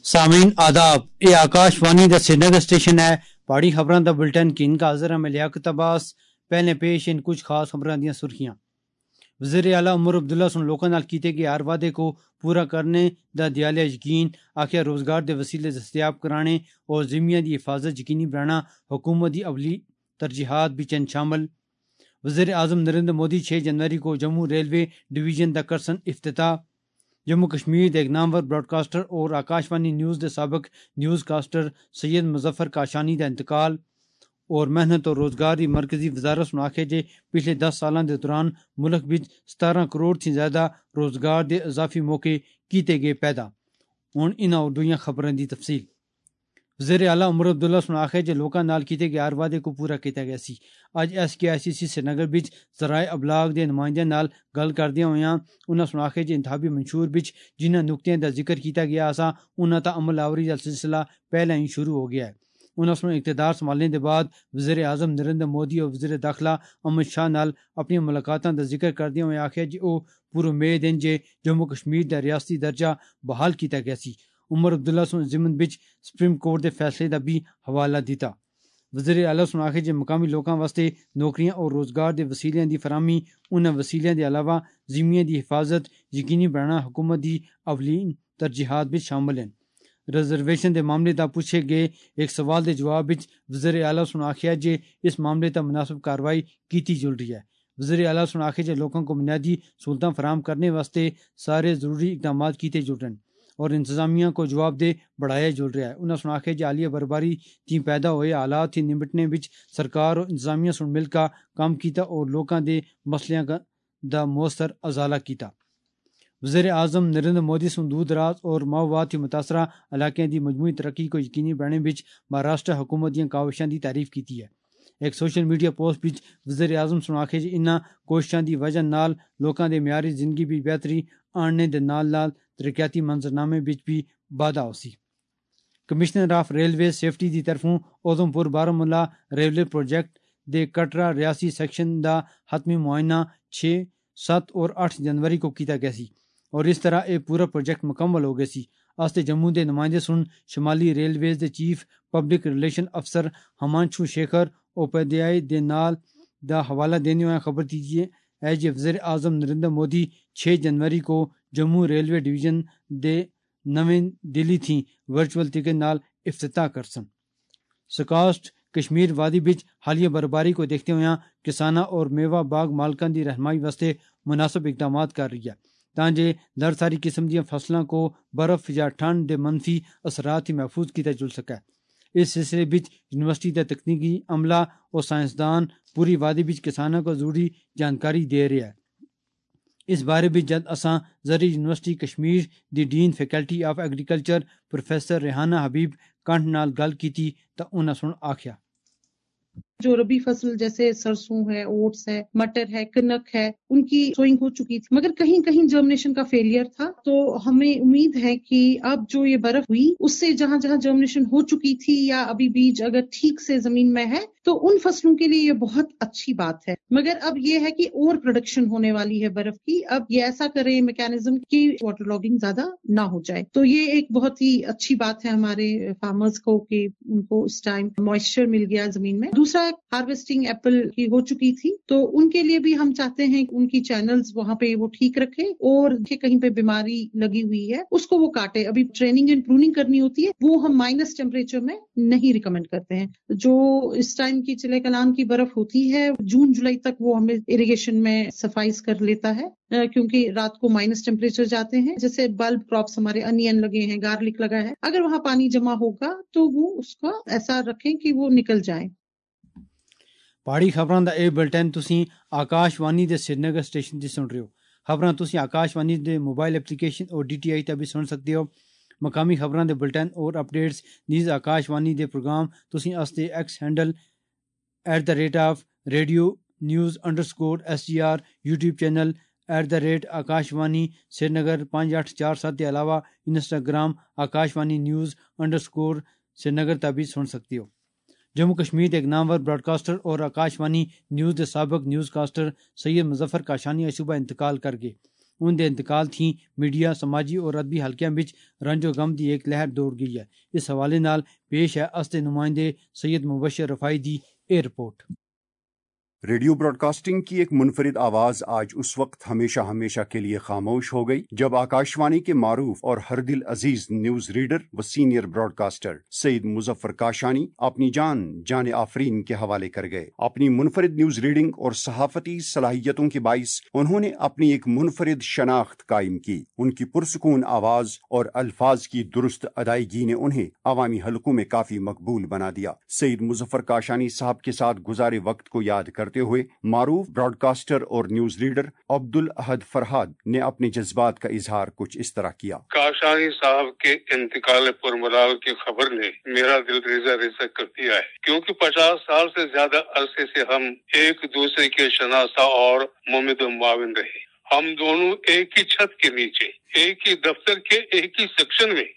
سامعین آداب، یہ آکاشوانی دا سری نگر اسٹیشن ہے۔ پہاڑی خبراں دا بلٹن کی ان کا حاضر میں لیاقت عباس۔ پہلے پیش ان کچھ خاص خبراں دیاں سرخیاں۔ وزیر اعلیٰ عمر عبداللہ سن لوکاں نال کیتے گئے ہر وعدے کو پورا کرنے دا دیالہ یقین، آخیا روزگار دے وسیلے دستیاب کرانے اور ذمہ دی حفاظت یقینی بنانا حکومت دی اولی ترجیحات بھی چند شامل۔ وزیر اعظم نریندر مودی 6 جنوری کو جموں ریلوے ڈویژن دا کرسن افتتاح۔ جموں کشمیر دے ایک نامور براڈ کاسٹر اور آکاشوانی نیوز دے سابق نیوز کاسٹر سید مظفر کاشانی دا انتقال۔ اور محنت اور روزگار دی مرکزی وزارت سن آکھے جے پچھلے 10 سالاں دے دوران ملک وچ 17 کروڑ تھی زیادہ روزگار دے اضافی موقع کیتے گئے پیدا۔ ہن انہاں اور دوئیاں خبراں دی تفصیل۔ وزیر اعلیٰ عمر عبداللہ سن آکھے جے لوکاں نال کیتے گئے ہر وعدے کو پورا کیتا گیا سی۔ اج SKICC سری نگر وچ ذرائع ابلاغ دے نمائندیاں نال گل کردیاں ہویاں انہاں سن آکھے جے انتخابی منشور وچ جنہاں نقطیاں دا ذکر کیتا گیا سا انہاں تا عمل آوری دا سلسلہ پہلے ہی شروع ہو گیا ہے۔ انہاں سن اقتدار سنبھالنے دے بعد وزیر اعظم نریندر مودی اور وزیر داخلہ امت شاہ نال اپنی ملاقاتاں دا ذکر کردیاں ہوئے آکھیا جے او پور امید ہیں جے جموں کشمیر دا ریاستی درجہ بحال کیتا گیا سی۔ عمر عبداللہ سن ضمن وچ سپریم کورٹ دے فیصلے دا بھی حوالہ دیتا۔ وزیر اعلیٰ سن آکھے جے مقامی لوکاں واسطے نوکریاں اور روزگار دے وسیلیاں دی فراہمی، انہاں وسیلیاں دے علاوہ ذمہ دی حفاظت یقینی بنانا حکومت دی اولین ترجیحات وچ شامل ہیں۔ ریزرویشن دے معاملے دا پوچھے گئے ایک سوال دے جواب وچ وزیر اعلیٰ سن آکھیا جے اس معاملے تا مناسب کارروائی کیتی جل رہی ہے۔ وزیر اعلیٰ سن آکھے جے لوکاں کو بنیادی سہولتاں فراہم کرنے واسطے سارے ضروری اقدامات کیتے جل رہے ہیں اور انتظامیہ کو جواب دہ بڑھایا جل رہا ہے۔ انہاں سن آکھیا جے حالیہ برباری تھی پیدا ہوئے حالات تھی نمٹنے وچ سرکار اور انتظامیہ سن مل کا کام کیتا اور لوکاں دے مسئلیاں دا مؤثر ازالہ کیتا۔ وزیر اعظم نریندر مودی سن دور دراز اور ماؤواد متاثرہ علاقے دی مجموعی ترقی کو یقینی بنانے وچ مہاراشٹر حکومت دیاں کاوشاں دی تعریف کیتی ہے۔ ایک سوشل میڈیا پوسٹ وچ وزیر اعظم سن آکھے جے انہاں کوششاں دی وجہ نال لوکاں دے معیاری زندگی بھی بہتری آننے دے نال نال ترقیاتی منظرنامے وچ بھی واਧਾ ہو سی۔ کمشنر آف ریلوے سیفٹی دی طرفوں اودھمپور بارہمولہ ریلوے پروجیکٹ دے کٹرا ریاسی سیکشن دا حتمی معائنہ 6، 7 اور 8 جنوری کو کیتا گیا سی اور اس طرح یہ پورا پروجیکٹ مکمل ہو گیا سی۔ آستے جموں دے نمائندے سن شمالی ریلویز دے چیف پبلک ریلیشن افسر ہمانشو شیکھر اوپادھیائے دے نال دا حوالہ دینے ہوئے خبر دیجیے ہے جے وزیر اعظم نریندر مودی 6 جنوری کو جموں ریلوے ڈویژن دے نویں دلی تھی ورچوئل طریقے نال افتتاح کرسن۔ سکاسٹ کشمیر وادی بچ حالیہ برباری کو دیکھتے ہوئے کساناں اور میوہ باغ مالکان دی رہنمائی واسطے مناسب اقدامات کر رہی ہے تاں جے در ساری قسم دیاں فصلاں کو برف یا ٹھنڈ دے منفی اثرات ہی محفوظ کیتا جل سکے۔ اس سلسلے بچ یونیورسٹی دا تکنیکی عملہ اور سائنسدان پوری وادی بچ کسانوں کو ضروری جانکاری دے رہے ہیں۔ اس بارے بھی جد اساں زرعی یونیورسٹی کشمیر دی dean faculty of agriculture professor Rehana Habib Kanth نال گل کیتی تا انہاں سن آکھیا جو ربی فصل جیسے سرسوں ہے، اوٹس ہے، مٹر ہے، کنک ہے، ان کی سوئنگ ہو چکی تھی مگر کہیں کہیں جرمنیشن کا فیلئر تھا۔ تو ہمیں امید ہے کہ اب جو یہ برف ہوئی اس سے جہاں جہاں جرمنیشن ہو چکی تھی یا ابھی بیج اگر ٹھیک سے زمین میں ہے تو ان فصلوں کے لیے یہ بہت اچھی بات ہے۔ مگر اب یہ ہے کہ اور پروڈکشن ہونے والی ہے برف کی، اب یہ ایسا کرے میکینزم کی واٹر لاگنگ زیادہ نہ ہو جائے۔ تو یہ ایک بہت ہی اچھی بات ہے ہمارے فارمرز کو کہ ان کو اس ٹائم موئسچر مل گیا زمین میں۔ دوسرا ہارویسٹنگ ایپل کی ہو چکی تھی تو ان کے لیے بھی ہم چاہتے ہیں کہ ان کی چینلز وہاں پہ وہ ٹھیک رکھے اور کہیں پہ بیماری لگی ہوئی ہے اس کو وہ کاٹے۔ ابھی ٹریننگ اینڈ پروننگ کرنی ہوتی ہے وہ ہم مائنس ٹیمپریچر میں نہیں ریکمینڈ کرتے ہیں۔ جو اس ٹائم کی چلے کلان کی برف ہوتی ہے جون جولائی تک وہ ہمیں اریگیشن میں سفائز کر لیتا ہے کیونکہ رات کو مائنس ٹیمپریچر جاتے ہیں۔ جیسے بلب کراپس ہمارے انین لگے ہیں، گارلک لگا ہے، اگر وہاں پانی جمع ہوگا تو وہ اس کا ایسا رکھیں کہ وہ نکل جائیں۔ پہاڑی خبراں دا اے بلٹن تسی آکاشوانی دے سری نگر اسٹیشن تے سن رہے ہو۔ خبراں تسی آکاشوانی دے موبائل اپلیکیشن اور DTI تے بھی سن سکتے ہو۔ مقامی خبراں دے بلٹن اور اپڈیٹس نیز آکاشوانی دے پروگرام تسی استے X handle @radio news_ SGR YouTube channel @Akashvani Srinagar 5847 کے علاوہ Instagram Akashvani news_ Srinagar تے بھی سن سکتے ہو۔ جموں کشمیر کے ایک نامور براڈ کاسٹر اور آکاشوانی نیوز کے سابق نیوز کاسٹر سید مظفر کاشانی صبح انتقال کر گئے۔ ان دے انتقال تھی میڈیا سماجی اور ادبی حلقیاں بچ رنج و غم دی ایک لہر دوڑ گئی ہے۔ اس حوالے نال پیش ہے اسد نمائندے سید مبشر رفائی دی اے رپورٹ۔ ریڈیو براڈ کاسٹنگ کی ایک منفرد آواز آج اس وقت ہمیشہ ہمیشہ کے لیے خاموش ہو گئی جب آکاشوانی کے معروف اور ہر دل عزیز نیوز ریڈر و senior broadcaster Syed Muzaffar Kashani اپنی جان آفرین کے حوالے کر گئے۔ اپنی منفرد نیوز ریڈنگ اور صحافتی صلاحیتوں کے باعث انہوں نے اپنی ایک منفرد شناخت قائم کی۔ ان کی پرسکون آواز اور الفاظ کی درست ادائیگی نے انہیں عوامی حلقوں میں کافی مقبول بنا دیا۔ سید مظفر کاشانی صاحب کے ساتھ گزارے وقت کو یاد کرتے ہوئے معروف براڈ کاسٹر اور نیوز ریڈر عبد الاحد فرحاد نے اپنے جذبات کا اظہار کچھ اس طرح کیا۔ کاشانی صاحب کے انتقال پر ملال کی خبر نے میرا دل ریزہ ریزہ کر دیا ہے، کیونکہ 50 سال سے زیادہ عرصے سے ہم ایک دوسرے کے شناسا اور ممد و معاون رہے۔ ہم دونوں ایک ہی چھت کے نیچے، ایک ہی دفتر کے ایک ہی سیکشن میں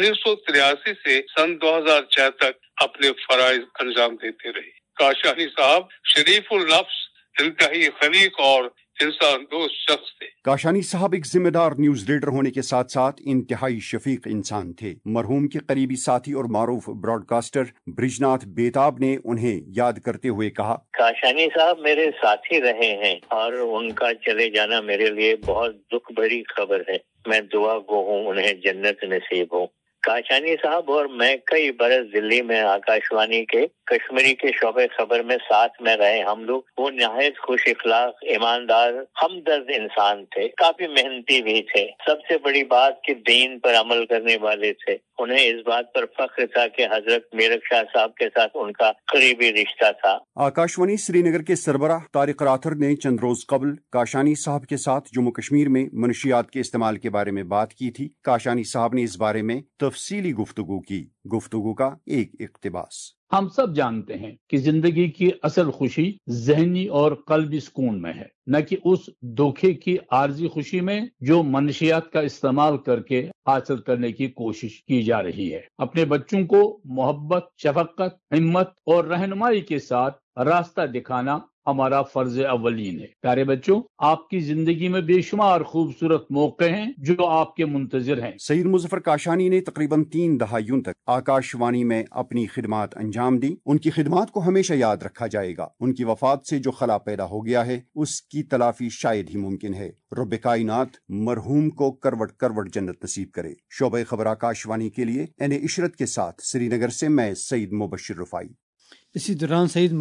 1983 سے سن 2006 تک اپنے فرائض انجام دیتے رہے۔ کاشانی صاحب شریف النفس، انتہائی خلیق اور انسان دوست شخص تھے۔ کاشانی صاحب ایک ذمہ دار نیوز ریڈر ہونے کے ساتھ ساتھ انتہائی شفیق انسان تھے۔ مرحوم کے قریبی ساتھی اور معروف براڈ کاسٹر برج ناتھ بیتاب نے انہیں یاد کرتے ہوئے کہا، کاشانی صاحب میرے ساتھی رہے ہیں اور ان کا چلے جانا میرے لیے بہت دکھ بھری خبر ہے۔ میں دعا گو ہوں انہیں جنت نصیب ہو۔ کاشانی صاحب اور میں کئی برس دلی میں آکاشوانی کے کشمیری کے شعبے خبر میں ساتھ میں رہے۔ ہم لوگ وہ نہایت خوش اخلاق، ایماندار، ہمدرد انسان تھے، کافی محنتی بھی تھے۔ سب سے بڑی بات کہ دین پر عمل کرنے والے تھے۔ انہیں اس بات پر فخر تھا کہ حضرت میرک شاہ صاحب کے ساتھ ان کا قریبی رشتہ تھا۔ آکاشوانی سری نگر کے سربراہ طارق راتھر نے چند روز قبل کاشانی صاحب کے ساتھ جموں کشمیر میں منشیات کے استعمال کے بارے میں بات کی تھی۔ کاشانی صاحب نے اس بارے میں تفصیلی گفتگو کی۔ گفتگو کا ایک اقتباس۔ ہم سب جانتے ہیں کہ زندگی کی اصل خوشی ذہنی اور قلبی سکون میں ہے، نہ کہ اس دھوکے کی عارضی خوشی میں جو منشیات کا استعمال کر کے حاصل کرنے کی کوشش کی جا رہی ہے۔ اپنے بچوں کو محبت، شفقت، ہمت اور رہنمائی کے ساتھ راستہ دکھانا ہمارا فرض اولین ہے۔ پیارے بچوں، آپ کی زندگی میں بے شمار خوبصورت موقع ہیں جو آپ کے منتظر ہیں۔ سید مظفر کاشانی نے تقریباً 3 دہائیوں تک آکاشوانی میں اپنی خدمات انجام دی۔ ان کی خدمات کو ہمیشہ یاد رکھا جائے گا۔ ان کی وفات سے جو خلا پیدا ہو گیا ہے اس کی تلافی شاید ہی ممکن ہے۔ رب کائنات مرحوم کو کروٹ کروٹ جنت نصیب کرے۔ شعبہ خبر آکاشوانی کے لیے عشرت کے ساتھ سری نگر سے میں سید مبشر رفائی۔ اسی دوران سید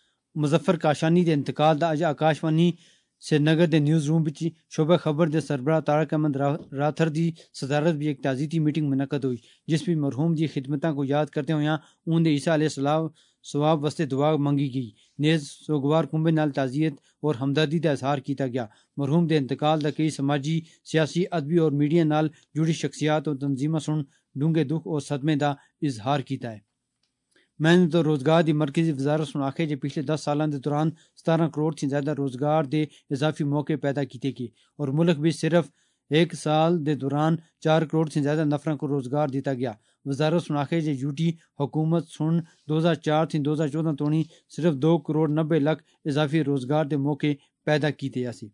مظفر کاشانی دے انتقال دا اج آکاشوانی سری نگر دے نیوز روم وچ شعبہ خبر دے سربراہ طارق احمد راتھر دی صدارت بھی ایک تعزیتی میٹنگ منعقد ہوئی، جس بھی مرحوم دی خدمتاں کو یاد کرتے ہوئے اون دے عیسیٰ علیہ السلام ثواب واسطے دعا منگی گئی۔ نیز سوگوار کنبے نال تعزیت اور ہمدردی دا اظہار کیتا گیا۔ مرحوم دے انتقال دا کئی سماجی، سیاسی، ادبی اور میڈیا نال جڑی شخصیات اور تنظیماں سن ڈونگے دکھ اور صدمے دا اظہار کیتا ہے۔ محنت اور روزگار دی مرکزی وزارت سن آخے جے پچھلے 10 سالاں دے دوران 17 کروڑ سے زیادہ روزگار دے اضافی موقع پیدا کیتے گئے اور ملک بھی صرف 1 سال دے دوران 4 کروڑ سے زیادہ نفراں کو روزگار دیتا گیا۔ وزارت سن آخے جے یوٹی حکومت سن 2004 سے 2014 تونی صرف 2 کروڑ 90 لاکھ اضافی روزگار دے موقع پیدا کیتے اسی۔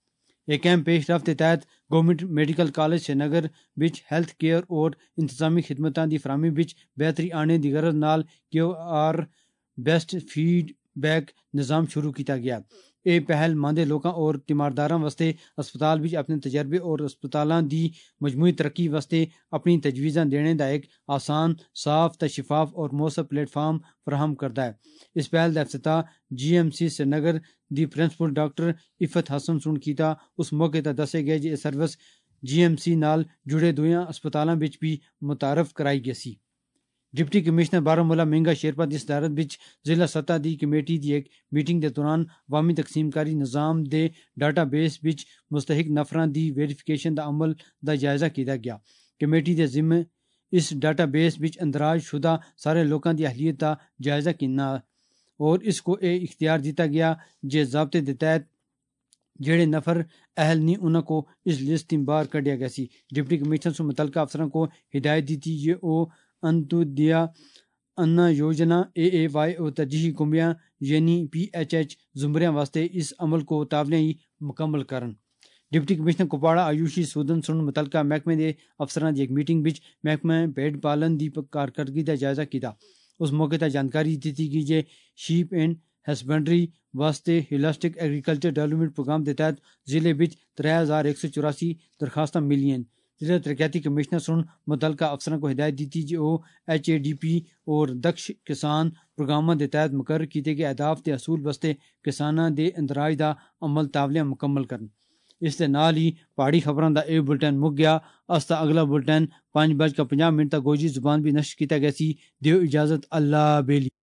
ایک اہم پیش رفت کے تحت government medical college Srinagar بچ ہیلتھ کیئر اور انتظامی خدمتاں دی فراہمی بچ بہتری آنے دی غرض نال QR بیسٹ فیڈ بیک نظام شروع کیتا گیا۔ اے پہل ماندے لوکاں اور تیمارداراں واسطے اسپتال وچ اپنے تجربے اور اسپتالاں دی مجموعی ترقی واسطے اپنی تجویزاں دینے دا ایک آسان، صاف تے شفاف اور مؤثر پلیٹ فارم فراہم کردا ہے۔ اس پہل دا افتتاح GMC سری نگر دی پرنسپل ڈاکٹر عفت حسن سن کیتا۔ اس موقع تے دسے گئے جے سروس GMC نال جڑے دویاں اسپتالاں وچ بھی متعارف کرائی گئی سی۔ ڈپٹی کمشنر بارہمولہ مہنگا شیرپا دی صدارت وچ ضلع سطح دی کمیٹی دی ایک میٹنگ دے دوران عوامی تقسیم کاری نظام دے ڈاٹا بیس وچ مستحق نفراں دی ویریفیکیشن دا عمل دا جائزہ کیتا گیا۔ کمیٹی دے ذمہ اس ڈاٹا بیس وچ اندراج شدہ سارے لوکاں دی اہلیت دا جائزہ کینا اور اس کو اے اختیار دیتا گیا جے ضابطے دے تحت جڑے نفر اہل نہیں انہاں کو اس لسٹ باہر کڈیا گیا سی۔ ڈپٹی کمشنر سے متعلقہ افسران کو ہدایت دی تھی یہ او انتودیا انا یوجنا AAY اور ترجیحی کنبیاں یعنی PHH زمریاں واسطے اس عمل کو تاولیاں ہی مکمل کرن۔ ڈپٹی کمشنر کپواڑہ آیوشی سودن سن متعلقہ محکمے دے افسران دی ایک میٹنگ وچ محکمہ بھیڑ پالن دی کارکردگی دا جائزہ کیتا۔ اس موقع تے جانکاری دیتی گئی جے شیپ اینڈ ہسبنڈری واسطے ہولسٹک ایگریکلچر ڈیولپمنٹ پروگرام دے تحت ضلع وچ 3184 درخواستاں ملی ہیں۔ ضلع ترقیاتی کمشنر سن متعلقہ افسران کو ہدایت دیتی جے او HADP اور دکش کسان پروگراماں دے تحت مقرر کیتے گئے اہداف تے اصول واسطے کساناں دے اندراج دا عمل تاولیاں مکمل کرن۔ اس دے نال ہی پہاڑی خبراں دا اے بلٹن مک گیا۔ استا اگلا بلٹن 5:50 تک گوجری زبان بھی نشر کیتا گیا سی۔ دیو اجازت، اللہ بیلی۔